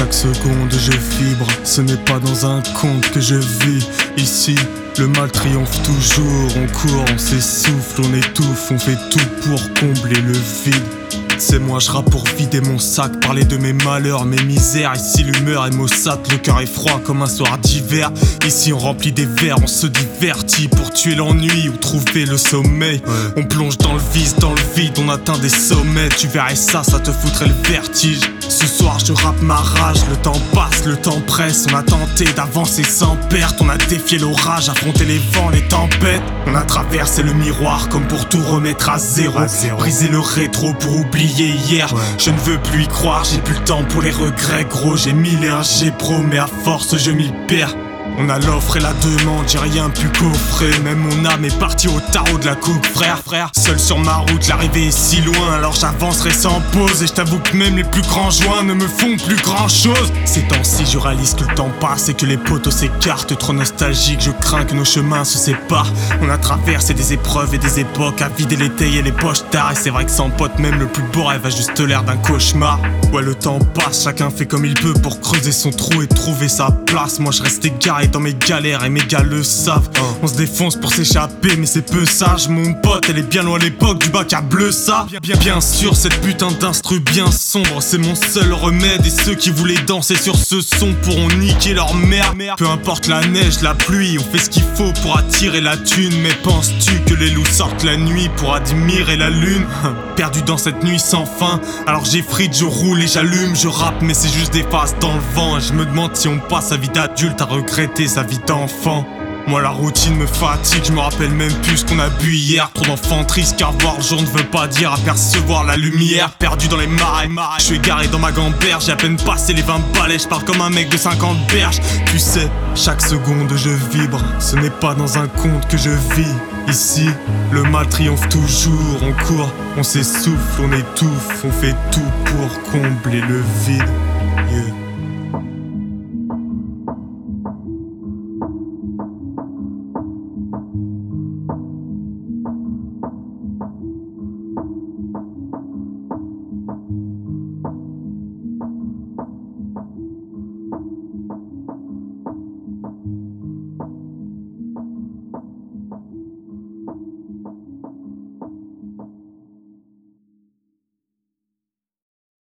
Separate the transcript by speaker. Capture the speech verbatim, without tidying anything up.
Speaker 1: Chaque seconde je vibre, ce n'est pas dans un conte que je vis. Ici, le mal triomphe toujours, on court, on s'essouffle, on étouffe, on fait tout pour combler le vide. C'est moi, je rappe pour vider mon sac, parler de mes malheurs, mes misères. Ici l'humeur est maussade, le cœur est froid comme un soir d'hiver. Ici on remplit des verres, on se divertit pour tuer l'ennui ou trouver le sommeil. Ouais. On plonge dans le vice, dans le vide, on atteint des sommets. Tu verrais ça, ça te foutrait le vertige. Ce soir je rappe ma rage, le temps passe, le temps presse. On a tenté d'avancer sans perte, on a défié l'orage, affronté les vents, les tempêtes. On a traversé le miroir comme pour tout remettre à zéro, à zéro. Briser le rétro pour oublier hier. Ouais. Je ne veux plus y croire, j'ai plus le temps pour les regrets gros. J'ai mille et un G pro mais à force je m'y perds. On a l'offre et la demande, j'ai rien pu coffrer. Même mon âme est partie au tarot de la coupe, frère, frère. Seul sur ma route, l'arrivée est si loin, alors j'avancerai sans pause. Et je t'avoue que même les plus grands joints ne me font plus grand chose. Ces temps-ci je réalise que le temps passe et que les poteaux s'écartent. Trop nostalgique, je crains que nos chemins se séparent. On a traversé des épreuves et des époques, à vider les tailles et les poches tard. Et c'est vrai que sans pote, même le plus beau rêve a juste l'air d'un cauchemar. Ouais, le temps passe, chacun fait comme il peut pour creuser son trou et trouver sa place. Moi je reste égaré dans mes galères et mes gars le savent. On se défonce pour s'échapper mais c'est peu sage. Mon pote elle est bien loin à l'époque du bac à bleu ça. Bien, bien, bien sûr cette putain d'instru bien sombre, c'est mon seul remède. Et ceux qui voulaient danser sur ce son pourront niquer leur mère. Peu importe la neige, la pluie, on fait ce qu'il faut pour attirer la thune. Mais penses-tu que les loups sortent la nuit pour admirer la lune? Perdu dans cette nuit sans fin, alors j'effrite, je roule et j'allume. Je rappe mais c'est juste des phases dans le vent. Et je me demande si on passe sa vie d'adulte à regretter sa vie d'enfant. Moi la routine me fatigue, je me rappelle même plus ce qu'on a bu hier. Trop d'enfanterie, car voir le jour ne veut pas dire apercevoir la lumière. Perdu dans les marais, je suis égaré dans ma gamberge. J'ai à peine passé les vingt balais, je parle comme un mec de cinquante berges. Tu sais, chaque seconde je vibre, ce n'est pas dans un conte que je vis. Ici, le mal triomphe toujours, on court, on s'essouffle, on étouffe, on fait tout pour combler le vide. Yeah.